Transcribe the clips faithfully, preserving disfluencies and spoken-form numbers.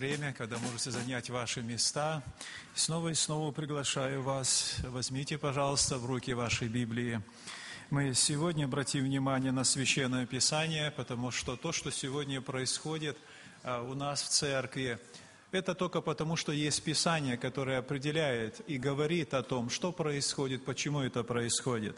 время, когда можете занять ваши места. Снова и снова приглашаю вас, возьмите, пожалуйста, в руки ваши Библии. Мы сегодня обратим внимание на Священное Писание, потому что то, что сегодня происходит у нас в церкви, это только потому, что есть Писание, которое определяет и говорит о том, что происходит, почему это происходит.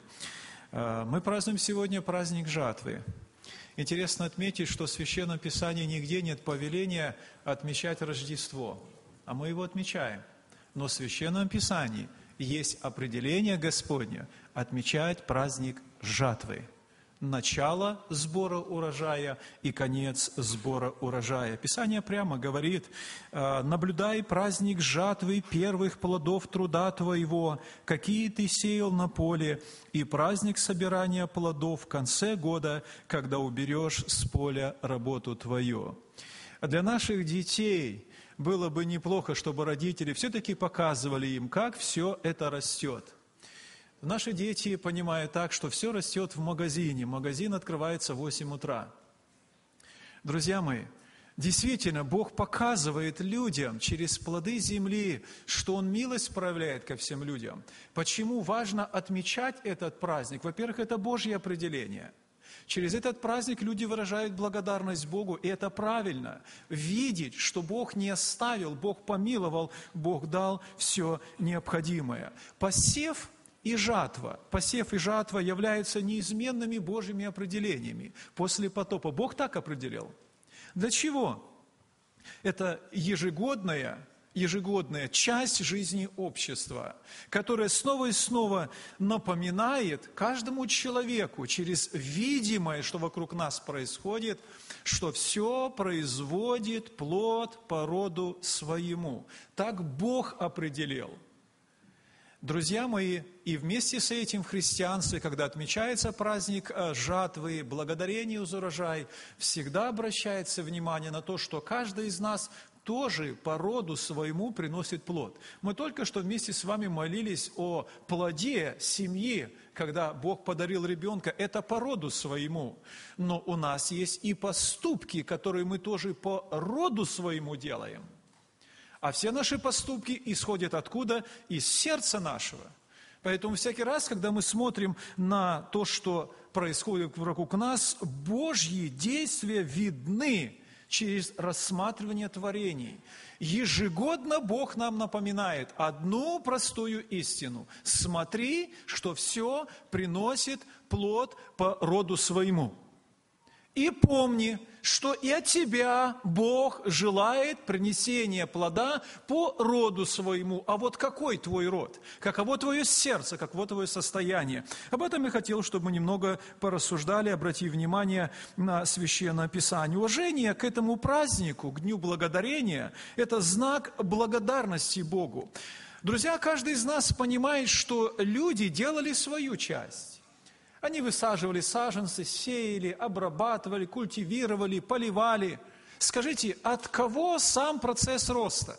Мы празднуем сегодня праздник жатвы. Интересно отметить, что в Священном Писании нигде нет повеления отмечать Рождество, а мы его отмечаем. Но в Священном Писании есть определение Господне отмечать праздник жатвы. Начало сбора урожая и конец сбора урожая. Писание прямо говорит: «Наблюдай праздник жатвы первых плодов труда твоего, какие ты сеял на поле, и праздник собирания плодов в конце года, когда уберешь с поля работу твою». Для наших детей было бы неплохо, чтобы родители все-таки показывали им, как все это растет. Наши дети понимают так, что все растет в магазине. Магазин открывается в восемь утра. Друзья мои, действительно, Бог показывает людям через плоды земли, что Он милость проявляет ко всем людям. Почему важно отмечать этот праздник? Во-первых, это Божье определение. Через этот праздник люди выражают благодарность Богу, и это правильно. Видеть, что Бог не оставил, Бог помиловал, Бог дал все необходимое. Посев и жатва. Посев и жатва являются неизменными Божьими определениями после потопа. Бог так определил. Для чего? Это ежегодная, ежегодная часть жизни общества, которая снова и снова напоминает каждому человеку через видимое, что вокруг нас происходит, что все производит плод по роду своему. Так Бог определил. Друзья мои, и вместе с этим в христианстве, когда отмечается праздник жатвы, благодарение за урожай, всегда обращается внимание на то, что каждый из нас тоже по роду своему приносит плод. Мы только что вместе с вами молились о плоде семьи, когда Бог подарил ребенка, это по роду своему. Но у нас есть и поступки, которые мы тоже по роду своему делаем. А все наши поступки исходят откуда? Из сердца нашего. Поэтому всякий раз, когда мы смотрим на то, что происходит вокруг нас, Божьи действия видны через рассматривание творений. Ежегодно Бог нам напоминает одну простую истину. Смотри, что все приносит плод по роду своему. И помни, что и от тебя Бог желает принесения плода по роду своему. А вот какой твой род? Каково твое сердце? Каково твое состояние? Об этом я хотел, чтобы мы немного порассуждали, обратив внимание на Священное Писание. Уважение к этому празднику, к Дню Благодарения, это знак благодарности Богу. Друзья, каждый из нас понимает, что люди делали свою часть. Они высаживали саженцы, сеяли, обрабатывали, культивировали, поливали. Скажите, от кого сам процесс роста?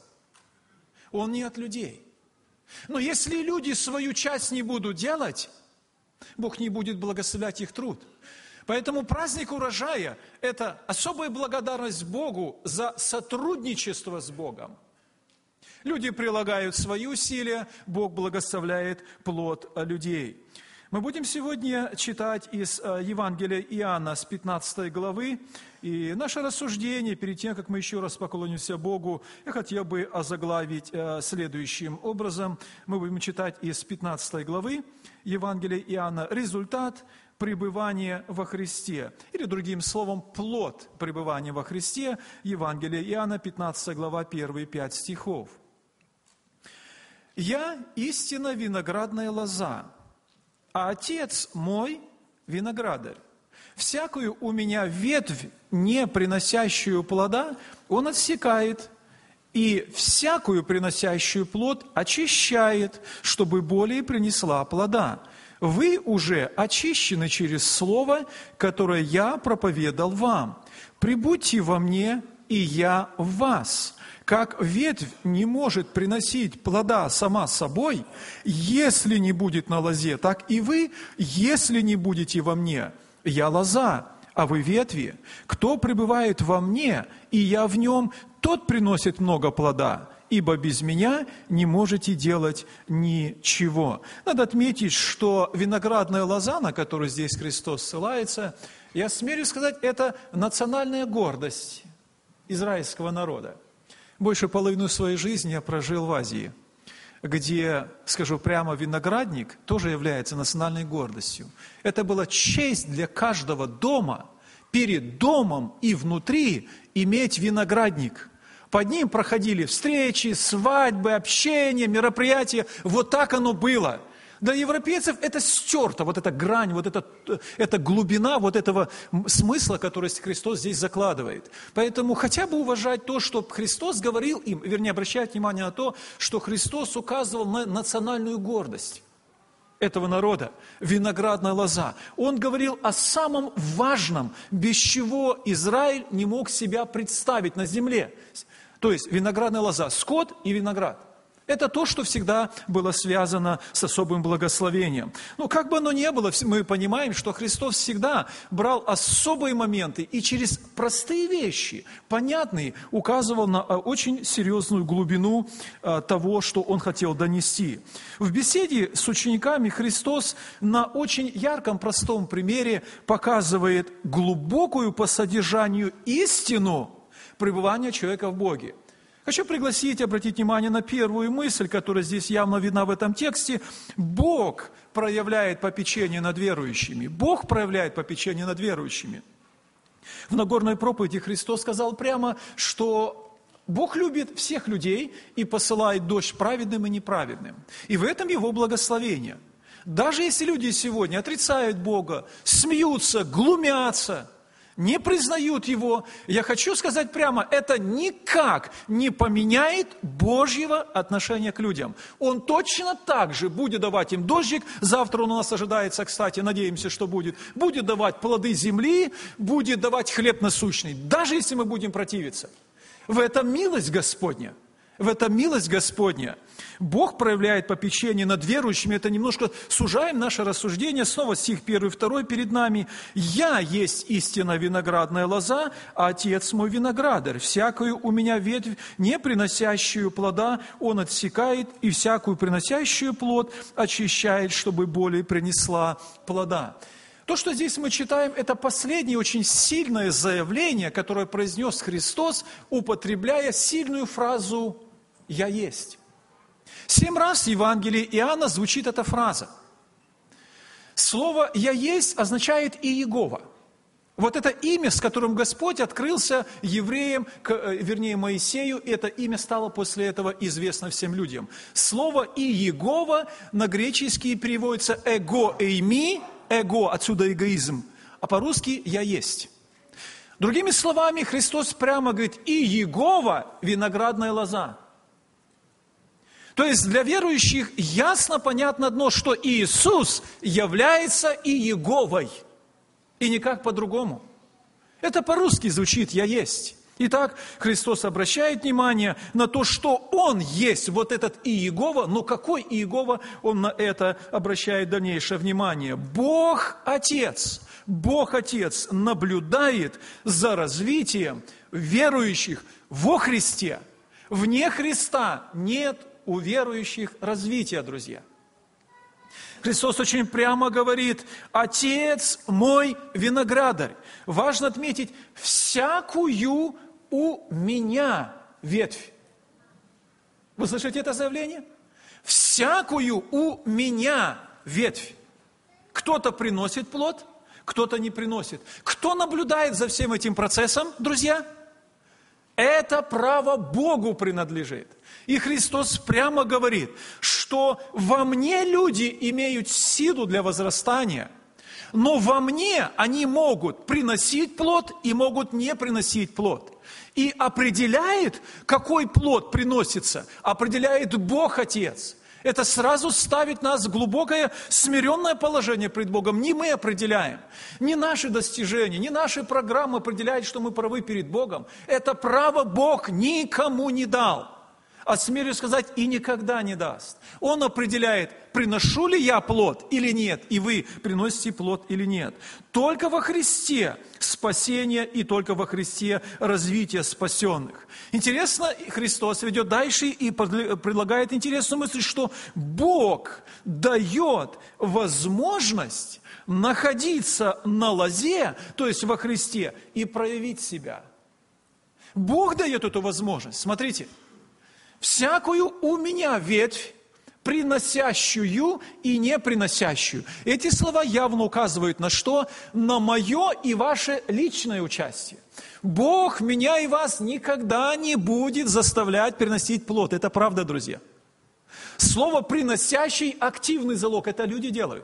Он не от людей. Но если люди свою часть не будут делать, Бог не будет благословлять их труд. Поэтому праздник урожая – это особая благодарность Богу за сотрудничество с Богом. Люди прилагают свои усилия, Бог благословляет плод людей. Мы будем сегодня читать из Евангелия Иоанна с пятнадцатой главы. И наше рассуждение, перед тем, как мы еще раз поклонимся Богу, я хотел бы озаглавить следующим образом. Мы будем читать из пятнадцатой главы Евангелия Иоанна «Результат пребывания во Христе». Или, другим словом, плод пребывания во Христе. Евангелие Иоанна, пятнадцатая глава, первые пять стихов. «Я истинно виноградная лоза, а Отец мой виноградарь. Всякую у меня ветвь, не приносящую плода, Он отсекает, и всякую приносящую плод очищает, чтобы более принесла плода. Вы уже очищены через слово, которое я проповедал вам. Прибудьте во мне, и я в вас». Как ветвь не может приносить плода сама собой, если не будет на лозе, так и вы, если не будете во мне. Я лоза, а вы ветви. Кто пребывает во мне, и я в нем, тот приносит много плода, ибо без меня не можете делать ничего». Надо отметить, что виноградная лоза, на которую здесь Христос ссылается, я смею сказать, это национальная гордость израильского народа. Больше половины своей жизни я прожил в Азии, где, скажу прямо, виноградник тоже является национальной гордостью. Это была честь для каждого дома, перед домом и внутри иметь виноградник. Под ним проходили встречи, свадьбы, общения, мероприятия. Вот так оно было. Для европейцев это стерто, вот эта грань, вот эта, эта глубина вот этого смысла, который Христос здесь закладывает. Поэтому хотя бы уважать то, что Христос говорил им, вернее, обращать внимание на то, что Христос указывал на национальную гордость этого народа, виноградная лоза. Он говорил о самом важном, без чего Израиль не мог себя представить на земле. То есть виноградная лоза, скот и виноград. Это то, что всегда было связано с особым благословением. Но как бы оно ни было, мы понимаем, что Христос всегда брал особые моменты и через простые вещи, понятные, указывал на очень серьезную глубину того, что Он хотел донести. В беседе с учениками Христос на очень ярком, простом примере показывает глубокую по содержанию истину пребывания человека в Боге. Хочу пригласить, обратить внимание на первую мысль, которая здесь явно видна в этом тексте. Бог проявляет попечение над верующими. Бог проявляет попечение над верующими. В Нагорной проповеди Христос сказал прямо, что Бог любит всех людей и посылает дождь праведным и неправедным. И в этом Его благословение. Даже если люди сегодня отрицают Бога, смеются, глумятся, не признают Его, я хочу сказать прямо, это никак не поменяет Божьего отношения к людям. Он точно так же будет давать им дождик, завтра он у нас ожидается, кстати, надеемся, что будет, будет давать плоды земли, будет давать хлеб насущный, даже если мы будем противиться. В этом милость Господня. В этом милость Господня. Бог проявляет попечение над верующими. Это немножко сужаем наше рассуждение. Снова стих первый, второй перед нами. «Я есть истинно виноградная лоза, а Отец мой виноградарь. Всякую у меня ветвь, не приносящую плода, Он отсекает, и всякую приносящую плод очищает, чтобы более принесла плода». То, что здесь мы читаем, это последнее очень сильное заявление, которое произнес Христос, употребляя сильную фразу «Я есть». Семь раз в Евангелии Иоанна звучит эта фраза. Слово «Я есть» означает «Иегова». Вот это имя, с которым Господь открылся евреям, вернее Моисею, это имя стало после этого известно всем людям. Слово «Иегова» на греческий переводится «эго эйми», «эго», отсюда эгоизм, а по-русски «я есть». Другими словами, Христос прямо говорит «Иегова» – виноградная лоза. То есть для верующих ясно понятно одно, что Иисус является Иеговой, и никак по-другому. Это по-русски звучит «я есть». Итак, Христос обращает внимание на то, что Он есть, вот этот Иегова, но какой Иегова, Он на это обращает дальнейшее внимание. Бог Отец, Бог Отец наблюдает за развитием верующих во Христе. Вне Христа нет у верующих развития, друзья. Христос очень прямо говорит: «Отец мой виноградарь». Важно отметить, всякую у меня ветвь. Вы слышите это заявление? Всякую у меня ветвь. Кто-то приносит плод, кто-то не приносит. Кто наблюдает за всем этим процессом, друзья? Это право Богу принадлежит. И Христос прямо говорит, что во мне люди имеют силу для возрастания, но во мне они могут приносить плод и могут не приносить плод. И определяет, какой плод приносится, определяет Бог Отец. Это сразу ставит нас в глубокое смиренное положение пред Богом. Не мы определяем, не наши достижения, не наши программы определяют, что мы правы перед Богом. Это право Бог никому не дал. осмелюсь сказать, и никогда не даст. Он определяет, приношу ли я плод или нет, и вы приносите плод или нет. Только во Христе спасение и только во Христе развитие спасенных. Интересно, Христос ведет дальше и предлагает интересную мысль, что Бог дает возможность находиться на лозе, то есть во Христе, и проявить себя. Бог дает эту возможность. Смотрите. «Всякую у меня ветвь, приносящую и не приносящую». Эти слова явно указывают на что? На мое и ваше личное участие. Бог меня и вас никогда не будет заставлять приносить плод. Это правда, друзья. Слово «приносящий» – активный залог. Это люди делают.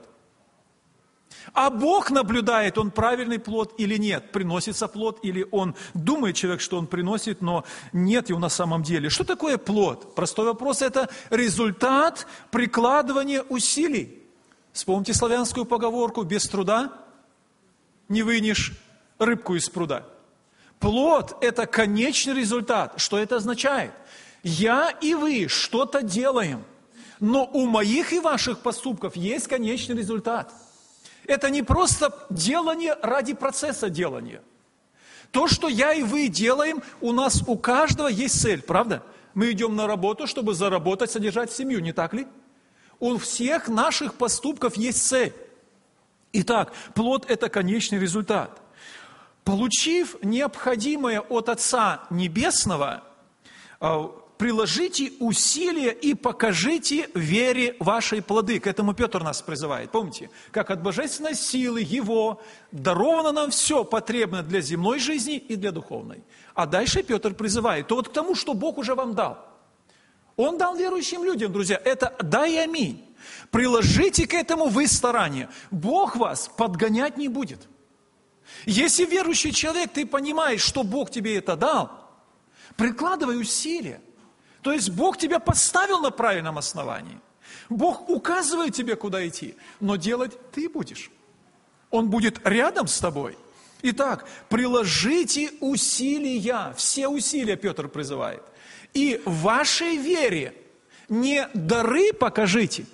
А Бог наблюдает, он правильный плод или нет, приносится плод, или он думает человек, что он приносит, но нет его на самом деле. Что такое плод? Простой вопрос, это результат прикладывания усилий. Вспомните славянскую поговорку: без труда не вынешь рыбку из пруда. Плод – это конечный результат. Что это означает? Я и вы что-то делаем, но у моих и ваших поступков есть конечный результат. Это не просто делание ради процесса делания. То, что я и вы делаем, у нас у каждого есть цель, правда? Мы идем на работу, чтобы заработать, содержать семью, не так ли? У всех наших поступков есть цель. Итак, плод – это конечный результат. Получив необходимое от Отца Небесного, приложите усилия и покажите вере вашей плоды. К этому Петр нас призывает. Помните, как от божественной силы Его даровано нам все потребное для земной жизни и для духовной. А дальше Петр призывает, то вот к тому, что Бог уже вам дал. Он дал верующим людям, друзья, это да и аминь. Приложите к этому вы старания. Бог вас подгонять не будет. Если верующий человек, ты понимаешь, что Бог тебе это дал, прикладывай усилия. То есть Бог тебя поставил на правильном основании. Бог указывает тебе, куда идти, но делать ты будешь. Он будет рядом с тобой. Итак, приложите усилия, все усилия Петр призывает. И в вашей вере не дары покажите,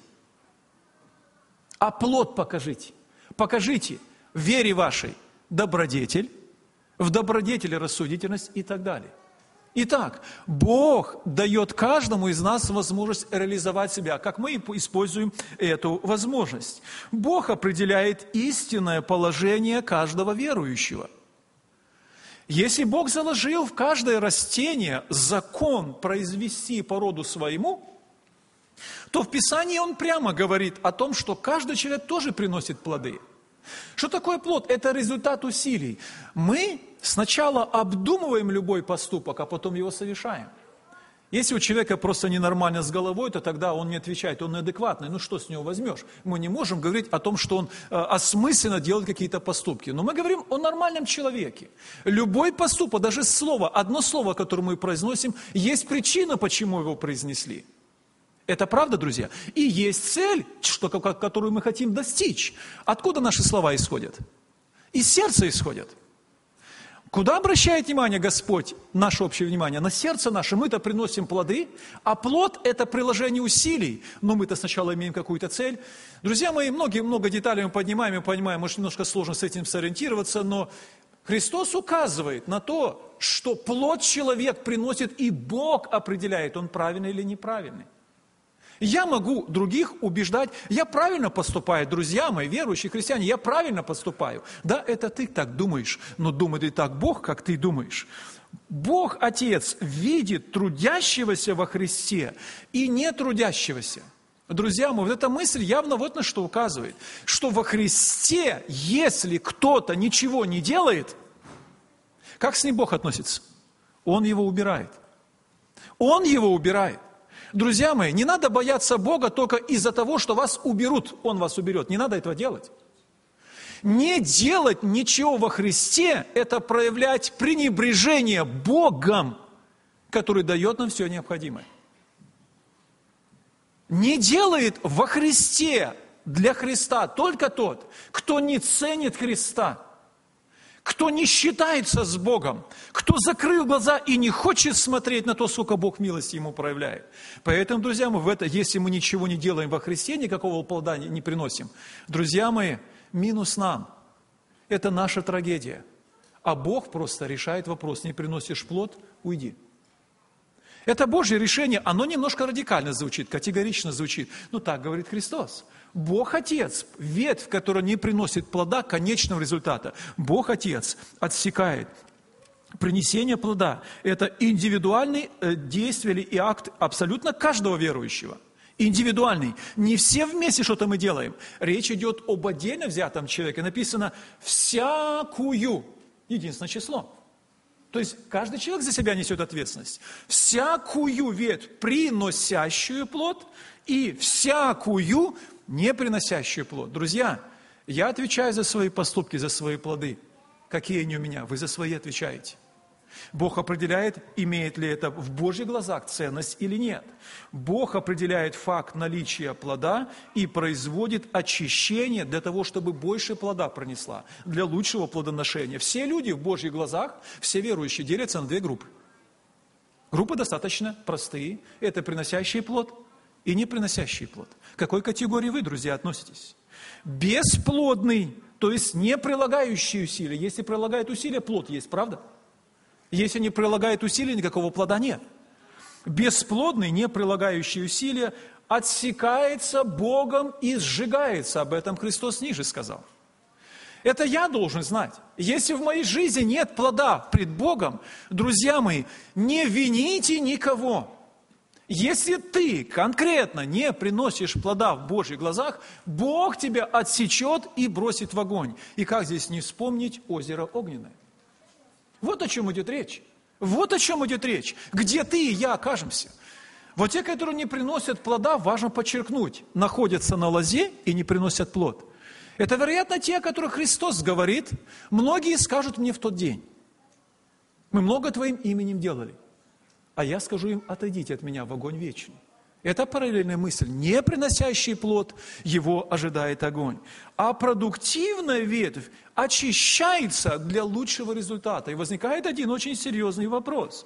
а плод покажите. Покажите в вере вашей добродетель, в добродетели рассудительность и так далее. Итак, Бог дает каждому из нас возможность реализовать себя, как мы используем эту возможность. Бог определяет истинное положение каждого верующего. Если Бог заложил в каждое растение закон произвести по роду своему, то в Писании Он прямо говорит о том, что каждый человек тоже приносит плоды. Что такое плод? Это результат усилий. Мы сначала обдумываем любой поступок, а потом его совершаем. Если у человека просто ненормально с головой, то тогда он не отвечает, он неадекватный. Ну что с него возьмешь? Мы не можем говорить о том, что он э, осмысленно делает какие-то поступки. Но мы говорим о нормальном человеке. Любой поступок, даже слово, одно слово, которое мы произносим, есть причина, почему его произнесли. Это правда, друзья? И есть цель, что, которую мы хотим достичь. Откуда наши слова исходят? Из сердца исходят. Куда обращает внимание Господь, наше общее внимание? На сердце наше. Мы-то приносим плоды, а плод – это приложение усилий. Но мы-то сначала имеем какую-то цель. Друзья мои, многие, много деталей мы поднимаем и понимаем, может, немножко сложно с этим сориентироваться, но Христос указывает на то, что плод человек приносит, и Бог определяет, он правильный или неправильный. Я могу других убеждать, я правильно поступаю, друзья мои, верующие христиане, я правильно поступаю. Да, это ты так думаешь, но думает ли так Бог, как ты думаешь? Бог, Отец, видит трудящегося во Христе и нетрудящегося. Друзья мои, вот эта мысль явно вот на что указывает, что во Христе, если кто-то ничего не делает, как с ним Бог относится? Он его убирает. Он его убирает. Друзья мои, не надо бояться Бога только из-за того, что вас уберут, Он вас уберет. Не надо этого делать. Не делать ничего во Христе – это проявлять пренебрежение Богом, который дает нам все необходимое. Не делает во Христе для Христа только тот, кто не ценит Христа, кто не считается с Богом, кто закрыл глаза и не хочет смотреть на то, сколько Бог милости ему проявляет. Поэтому, друзья мои, в это, если мы ничего не делаем во Христе, никакого плода не, не приносим, друзья мои, минус нам. Это наша трагедия. А Бог просто решает вопрос: не приносишь плод – уйди. Это Божье решение, оно немножко радикально звучит, категорично звучит. Ну так говорит Христос. Бог Отец, ветвь, которая не приносит плода, конечного результата. Бог Отец отсекает. Принесение плода – это индивидуальный действие и акт абсолютно каждого верующего. Индивидуальный. Не все вместе что-то мы делаем. Речь идет об отдельно взятом человеке. Написано «всякую». Единственное число. То есть каждый человек за себя несет ответственность. Всякую ветвь, приносящую плод, и всякую не приносящую плод. Друзья, я отвечаю за свои поступки, за свои плоды. Какие они у меня? Вы за свои отвечаете. Бог определяет, имеет ли это в Божьих глазах ценность или нет. Бог определяет факт наличия плода и производит очищение для того, чтобы больше плода пронесла, для лучшего плодоношения. Все люди в Божьих глазах, все верующие, делятся на две группы. Группы достаточно простые. Это приносящий плод и не приносящий плод. К какой категории вы, друзья, относитесь? Бесплодный, то есть не прилагающий усилия. Если прилагает усилия, плод есть, правда? Если не прилагает усилий, никакого плода нет. Бесплодный, не прилагающий усилия, отсекается Богом и сжигается. Об этом Христос ниже сказал. Это я должен знать. Если в моей жизни нет плода пред Богом, друзья мои, не вините никого. Если ты конкретно не приносишь плода в Божьих глазах, Бог тебя отсечет и бросит в огонь. И как здесь не вспомнить озеро Огненное? Вот о чем идет речь. Вот о чем идет речь. Где ты и я окажемся. Вот те, которые не приносят плода, важно подчеркнуть, находятся на лозе и не приносят плод. Это, вероятно, те, о которых Христос говорит. Многие скажут мне в тот день: мы много Твоим именем делали. А я скажу им: отойдите от меня в огонь вечный. Это параллельная мысль. Не приносящий плод, его ожидает огонь. А продуктивная ветвь очищается для лучшего результата. И возникает один очень серьезный вопрос.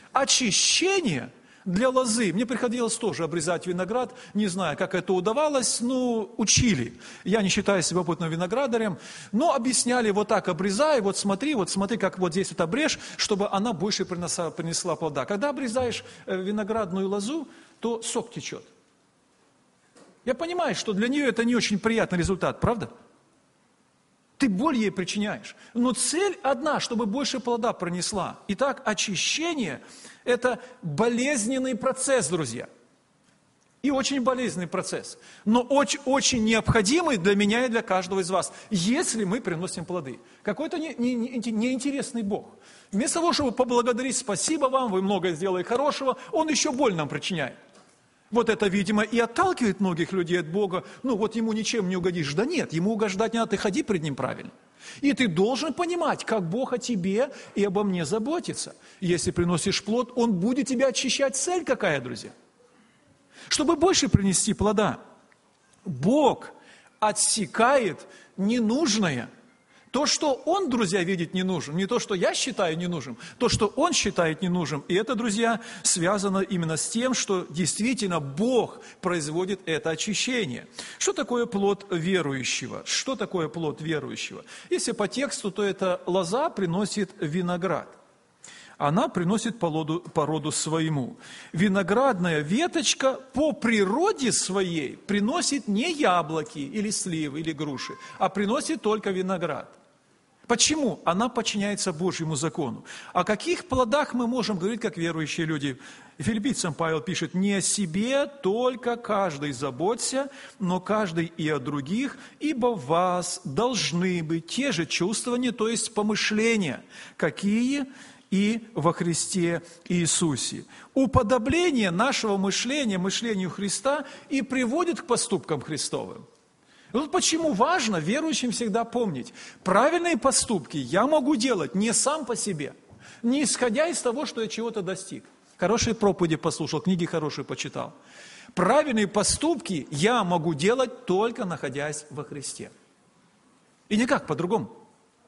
Очищение для лозы. Мне приходилось тоже обрезать виноград. Не знаю, как это удавалось, но учили. Я не считаю себя опытным виноградарем. Но объясняли: вот так обрезай, вот смотри, вот смотри, как вот здесь вот обрежь, чтобы она больше принесла, принесла плода. Когда обрезаешь виноградную лозу, то сок течет. Я понимаю, что для нее это не очень приятный результат, правда? Ты боль ей причиняешь. Но цель одна, чтобы больше плода пронесла. Итак, очищение – это болезненный процесс, друзья. И очень болезненный процесс. Но очень, очень необходимый для меня и для каждого из вас, если мы приносим плоды. Какой-то не, не, не, неинтересный Бог. Вместо того, чтобы поблагодарить: спасибо вам, вы много сделали хорошего, Он еще боль нам причиняет. Вот это, видимо, и отталкивает многих людей от Бога. Ну, вот Ему ничем не угодишь. Да нет, Ему угождать не надо, ты ходи пред Ним правильно. И ты должен понимать, как Бог о тебе и обо мне заботится. Если приносишь плод, Он будет тебя очищать. Цель какая, друзья? Чтобы больше принести плода. Бог отсекает ненужное. То, что Он, друзья, видит ненужным, не то, что я считаю ненужным, то, что Он считает ненужным. И это, друзья, связано именно с тем, что действительно Бог производит это очищение. Что такое плод верующего? Что такое плод верующего? Если по тексту, то это лоза приносит виноград. Она приносит породу, породу своему. Виноградная веточка по природе своей приносит не яблоки или сливы или груши, а приносит только виноград. Почему? Она подчиняется Божьему закону. О каких плодах мы можем говорить, как верующие люди? Филиппийцам Павел пишет: «Не о себе только каждый заботься, но каждый и о других, ибо в вас должны быть те же чувствования, то есть помышления, какие и во Христе Иисусе». Уподобление нашего мышления мышлению Христа и приводит к поступкам Христовым. Вот почему важно верующим всегда помнить: правильные поступки я могу делать не сам по себе, не исходя из того, что я чего-то достиг. Хорошие проповеди послушал, книги хорошие почитал. Правильные поступки я могу делать только находясь во Христе. И никак по-другому.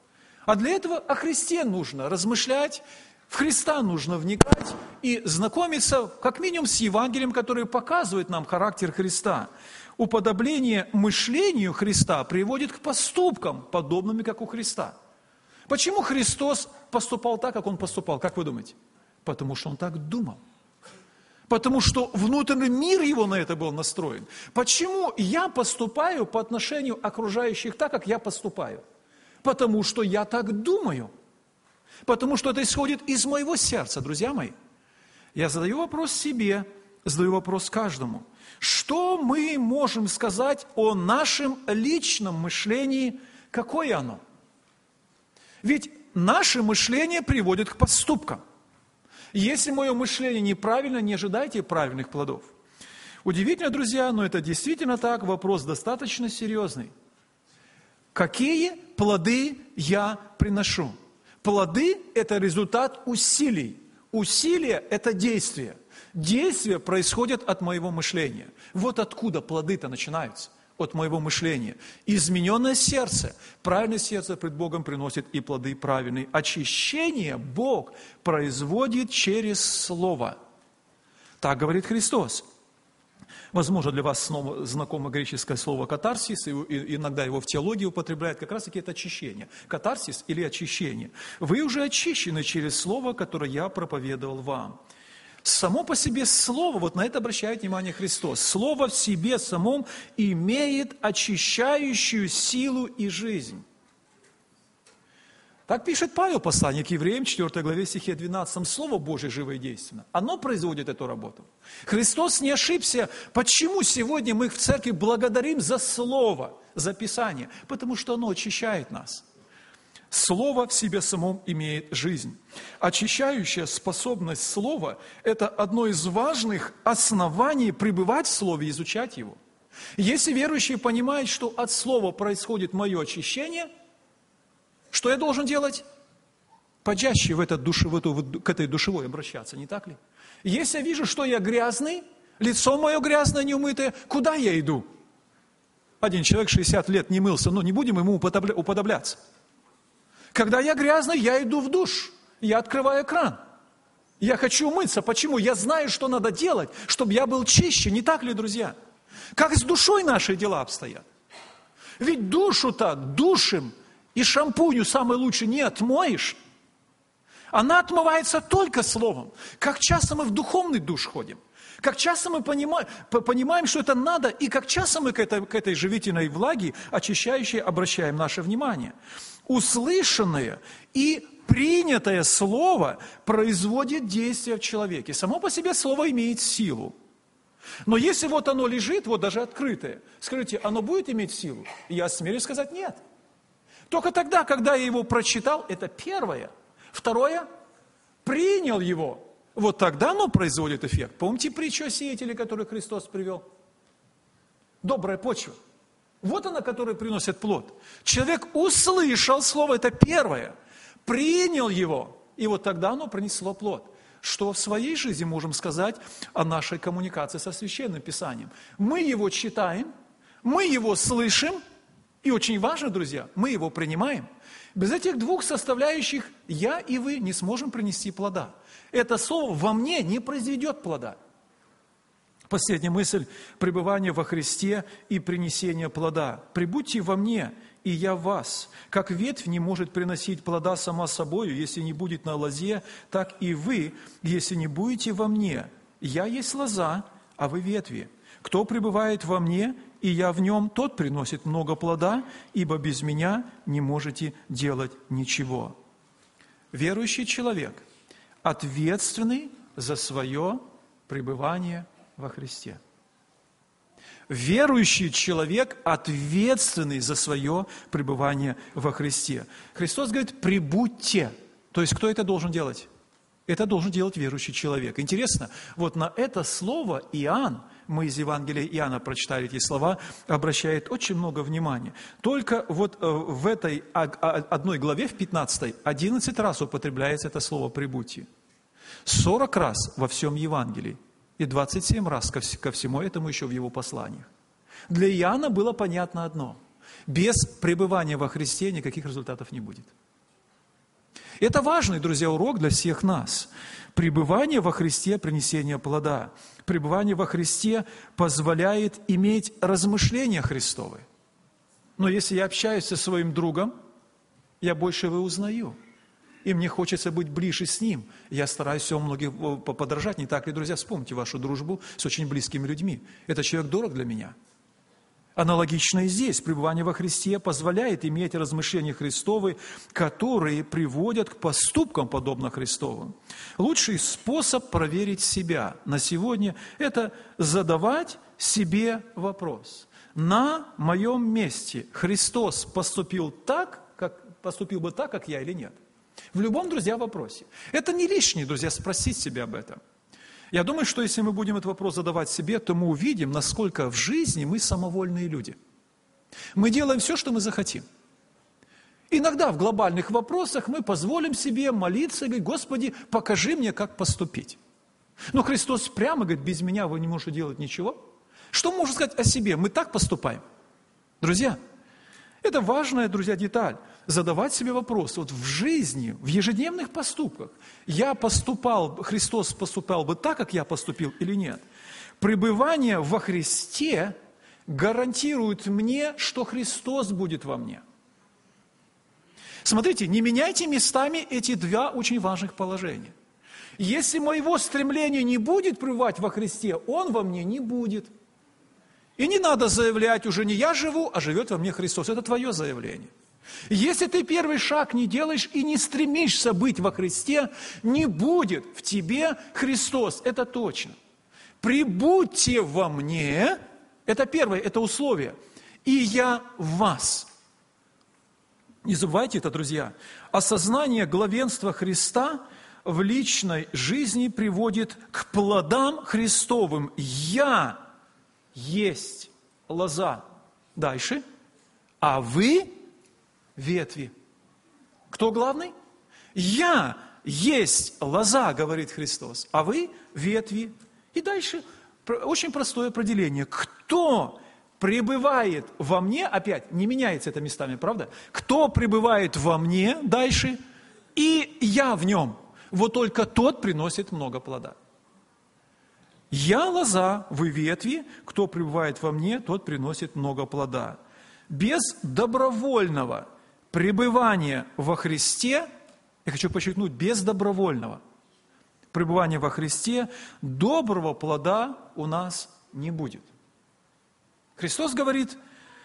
А для этого о Христе нужно размышлять, в Христа нужно вникать и знакомиться как минимум с Евангелием, которое показывает нам характер Христа. Уподобление мышлению Христа приводит к поступкам, подобным как у Христа. Почему Христос поступал так, как Он поступал? Как вы думаете? Потому что Он так думал. Потому что внутренний мир Его на это был настроен. Почему я поступаю по отношению окружающих так, как я поступаю? Потому что я так думаю. Потому что это исходит из моего сердца, друзья мои. Я задаю вопрос себе, задаю вопрос каждому. Что мы можем сказать о нашем личном мышлении? Какое оно? Ведь наше мышление приводит к поступкам. Если мое мышление неправильно, не ожидайте правильных плодов. Удивительно, друзья, но это действительно так, вопрос достаточно серьезный. Какие плоды я приношу? Плоды – это результат усилий. Усилие – это действие. Действия происходят от моего мышления. Вот откуда плоды-то начинаются. От моего мышления. Измененное сердце. Правильное сердце пред Богом приносит и плоды правильные. Очищение Бог производит через Слово. Так говорит Христос. Возможно, для вас снова знакомо греческое слово «катарсис», и иногда его в теологии употребляют, как раз таки это очищение. Катарсис или очищение. Вы уже очищены через Слово, которое я проповедовал вам. Само по себе Слово, вот на это обращает внимание Христос, Слово в себе самом имеет очищающую силу и жизнь. Так пишет Павел, послание к евреям, четвёртой главе, стихе двенадцатом, Слово Божие живо и действенно. Оно производит эту работу. Христос не ошибся. Почему сегодня мы в церкви благодарим за Слово, за Писание? Потому что оно очищает нас. Слово в себе самом имеет жизнь. Очищающая способность Слова – это одно из важных оснований пребывать в Слове и изучать его. Если верующий понимает, что от Слова происходит мое очищение, что я должен делать? Почаще в, этот душ, в эту, к этой душевой обращаться, не так ли? Если я вижу, что я грязный, лицо мое грязное, неумытое, куда я иду? Один человек шестьдесят лет не мылся, но не будем ему уподобляться. Когда я грязный, я иду в душ, я открываю кран. Я хочу умыться. Почему? Я знаю, что надо делать, чтобы я был чище. Не так ли, друзья? Как с душой наши дела обстоят? Ведь душу-то душем и шампунью самое лучшее не отмоешь. Она отмывается только словом. Как часто мы в духовный душ ходим. Как часто мы понимаем, понимаем, что это надо, и как часто мы к этой, к этой живительной влаге, очищающей, обращаем наше внимание. Услышанное и принятое слово производит действие в человеке. Само по себе слово имеет силу. Но если вот оно лежит, вот даже открытое, скажите, оно будет иметь силу? Я смеюсь сказать нет. Только тогда, когда я его прочитал, это первое. Второе, принял его. Вот тогда оно производит эффект. Помните притчу о сеятеле, которую Христос привел? Добрая почва. Вот она, которая приносит плод. Человек услышал слово, это первое. Принял его. И вот тогда оно принесло плод. Что в своей жизни можем сказать о нашей коммуникации со Священным Писанием? Мы его читаем, мы его слышим, и очень важно, друзья, мы его принимаем. Без этих двух составляющих я и вы не сможем принести плода. Это слово во мне не произведет плода. Последняя мысль – пребывание во Христе и принесение плода. «Прибудьте во мне, и я в вас. Как ветвь не может приносить плода сама собою, если не будет на лозе, так и вы, если не будете во мне. Я есть лоза, а вы ветви. Кто пребывает во мне, и я в нем, тот приносит много плода, ибо без меня не можете делать ничего». Верующий человек ответственный за свое пребывание во Христе. Верующий человек ответственный за свое пребывание во Христе. Христос говорит, прибудьте. То есть, кто это должен делать? Это должен делать верующий человек. Интересно, вот на это слово Иоанн, мы из Евангелия Иоанна прочитали эти слова, обращает очень много внимания. Только вот в этой одной главе, в пятнадцатой, одиннадцать раз употребляется это слово «прибудьте». сорок раз во всем Евангелии. И двадцать семь раз ко всему этому еще в его посланиях. Для Иоанна было понятно одно. Без пребывания во Христе никаких результатов не будет. Это важный, друзья, урок для всех нас. Пребывание во Христе – принесение плода. Пребывание во Христе позволяет иметь размышления Христовы. Но если я общаюсь со своим другом, я больше его узнаю. И мне хочется быть ближе с ним. Я стараюсь все многих подражать. Не так ли, друзья? Вспомните вашу дружбу с очень близкими людьми. Этот человек дорог для меня. Аналогично и здесь. Пребывание во Христе позволяет иметь размышления Христовы, которые приводят к поступкам, подобно Христовым. Лучший способ проверить себя на сегодня – это задавать себе вопрос. На моем месте Христос поступил так, как, поступил бы так, как я или нет? В любом, друзья, вопросе. Это не лишнее, друзья, спросить себя об этом. Я думаю, что если мы будем этот вопрос задавать себе, то мы увидим, насколько в жизни мы самовольные люди. Мы делаем все, что мы захотим. Иногда в глобальных вопросах мы позволим себе молиться и говорить: Господи, покажи мне, как поступить. Но Христос прямо говорит: без меня вы не можете делать ничего. Что можно сказать о себе? Мы так поступаем. Друзья, это важная, друзья, деталь. Задавать себе вопрос. Вот в жизни, в ежедневных поступках, я поступал, Христос поступал бы так, как я поступил, или нет? Пребывание во Христе гарантирует мне, что Христос будет во мне. Смотрите, не меняйте местами эти два очень важных положения. Если моего стремления не будет пребывать во Христе, Он во мне не будет. И не надо заявлять: уже не я живу, а живет во мне Христос. Это твое заявление. Если ты первый шаг не делаешь и не стремишься быть во Христе, не будет в тебе Христос. Это точно. Прибудьте во мне, это первое, это условие, и я в вас. Не забывайте это, друзья. Осознание главенства Христа в личной жизни приводит к плодам Христовым. Я есть лоза. Дальше. А вы ветви. Кто главный? Я есть лоза, говорит Христос, а вы ветви. И дальше очень простое определение. Кто пребывает во мне, опять, не меняется это местами, правда? Кто пребывает во мне, дальше, и я в нем, вот только тот приносит много плода. Я лоза, вы ветви, кто пребывает во мне, тот приносит много плода. Без добровольного пребывания во Христе, я хочу подчеркнуть, без добровольного пребывания во Христе, доброго плода у нас не будет. Христос говорит: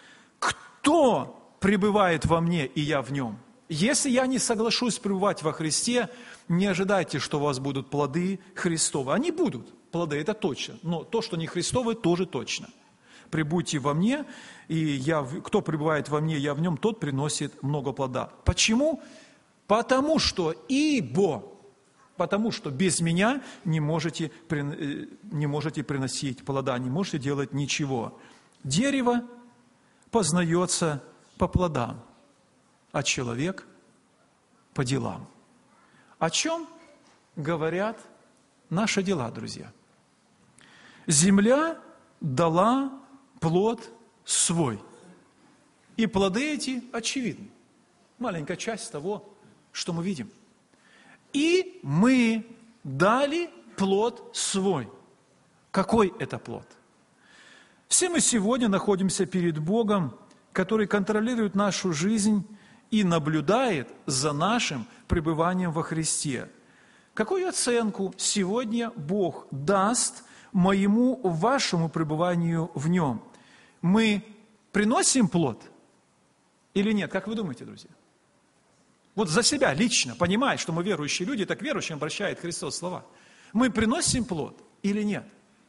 кто пребывает во мне, и я в нем? Если я не соглашусь пребывать во Христе, не ожидайте, что у вас будут плоды Христовы. Они будут, плоды, это точно, но то, что не Христовы, тоже точно. Прибудьте во мне, и я, кто пребывает во мне, я в нем, тот приносит много плода. Почему? Потому что, ибо, потому что без меня не можете, не можете приносить плода, не можете делать ничего. Дерево познается по плодам, а человек по делам. О чем говорят наши дела, друзья? Земля дала плод свой. И плоды эти очевидны. Маленькая часть того, что мы видим. И мы дали плод свой. Какой это плод? Все мы сегодня находимся перед Богом, который контролирует нашу жизнь и наблюдает за нашим пребыванием во Христе. Какую оценку сегодня Бог даст моему, вашему пребыванию в Нем? Мы приносим плод или нет? Как вы думаете, друзья? Вот за себя лично, понимая, что мы верующие люди, так верующим обращает Христос слова. Мы приносим плод или нет?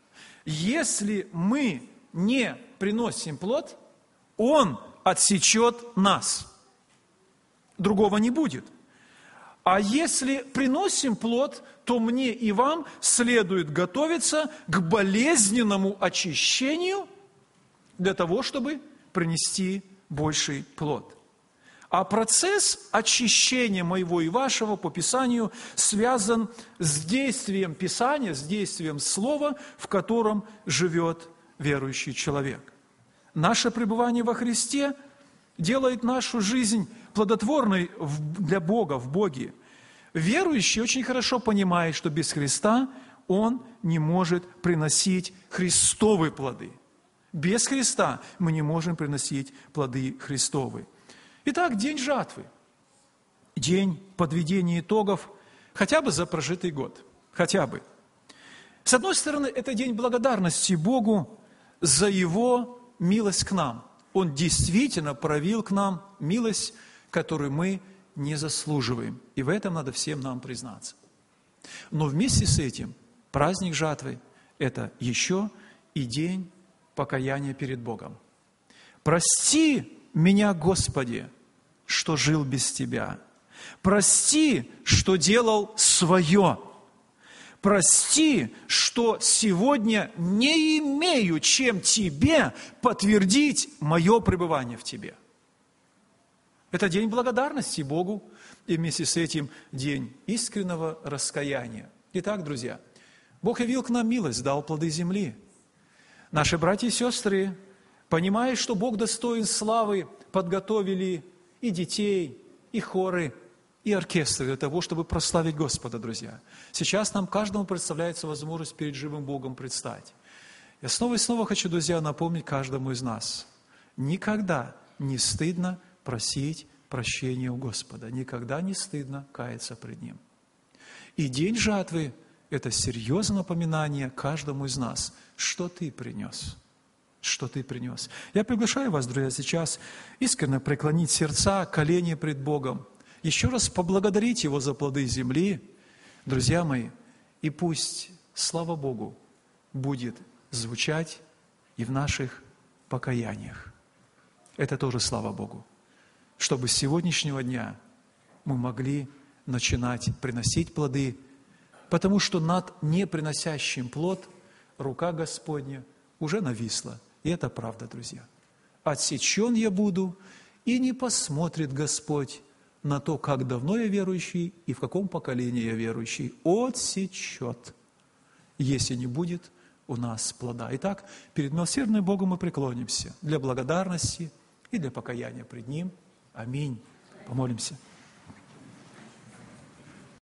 Если мы не приносим плод, Он отсечет нас. Другого не будет. А если приносим плод, то мне и вам следует готовиться к болезненному очищению для того, чтобы принести больший плод. А процесс очищения моего и вашего по Писанию связан с действием Писания, с действием Слова, в котором живет верующий человек. Наше пребывание во Христе делает нашу жизнь плодотворной для Бога, в Боге. Верующий очень хорошо понимает, что без Христа он не может приносить Христовые плоды. Без Христа мы не можем приносить плоды Христовые. Итак, день жатвы. День подведения итогов хотя бы за прожитый год. Хотя бы. С одной стороны, это день благодарности Богу за Его милость к нам. Он действительно проявил к нам милость, которую мы не заслуживаем. И в этом надо всем нам признаться. Но вместе с этим праздник жатвы – это еще и день покаяния перед Богом. «Прости меня, Господи, что жил без Тебя. Прости, что делал свое. Прости, что сегодня не имею, чем Тебе подтвердить мое пребывание в Тебе». Это день благодарности Богу, и вместе с этим день искреннего раскаяния. Итак, друзья, Бог явил к нам милость, дал плоды земли. Наши братья и сестры, понимая, что Бог достоин славы, подготовили и детей, и хоры, и оркестры для того, чтобы прославить Господа, друзья. Сейчас нам каждому представляется возможность перед живым Богом предстать. Я снова и снова хочу, друзья, напомнить каждому из нас. Никогда не стыдно просить прощения у Господа. Никогда не стыдно каяться пред Ним. И день жатвы – это серьезное напоминание каждому из нас, что ты принес. Что ты принес. Я приглашаю вас, друзья, сейчас искренне преклонить сердца, колени пред Богом. Еще раз поблагодарить Его за плоды земли, друзья мои, и пусть, слава Богу, будет звучать и в наших покаяниях. Это тоже слава Богу. Чтобы с сегодняшнего дня мы могли начинать приносить плоды, потому что над неприносящим плод рука Господня уже нависла. И это правда, друзья. «Отсечен я буду, и не посмотрит Господь на то, как давно я верующий и в каком поколении я верующий. Отсечет, если не будет у нас плода». Итак, перед милосердным Богом мы преклонимся для благодарности и для покаяния пред Ним. Аминь. Помолимся.